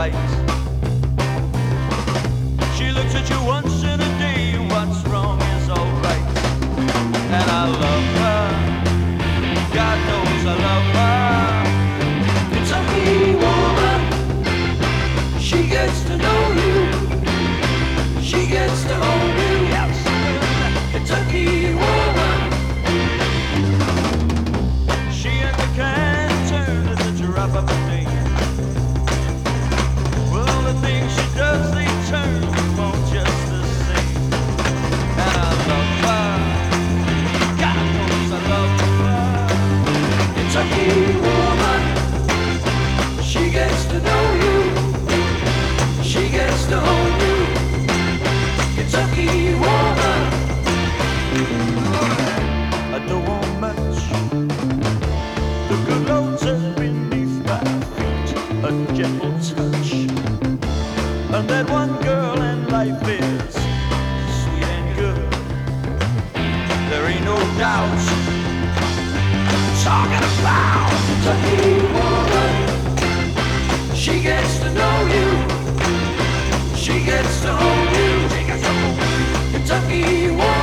right. She looks at you once in a day, what's wrong is alright. And I love her, God knows I love her. Kentucky woman, she gets to know you, she gets to own you. Yes, Kentucky woman. She and the can turn at the drop of a name. Well, the things she does, they turn you on just the same. And I love her, God knows I love her. Kentucky woman, she gets to know you, she gets to own you. Kentucky woman. I don't want much, the good Lord set beneath my feet, a gentle touch. And that one girl in life is sweet and good. There ain't no doubt. Talking about Kentucky woman, she gets to know you, she gets to own you. Kentucky woman.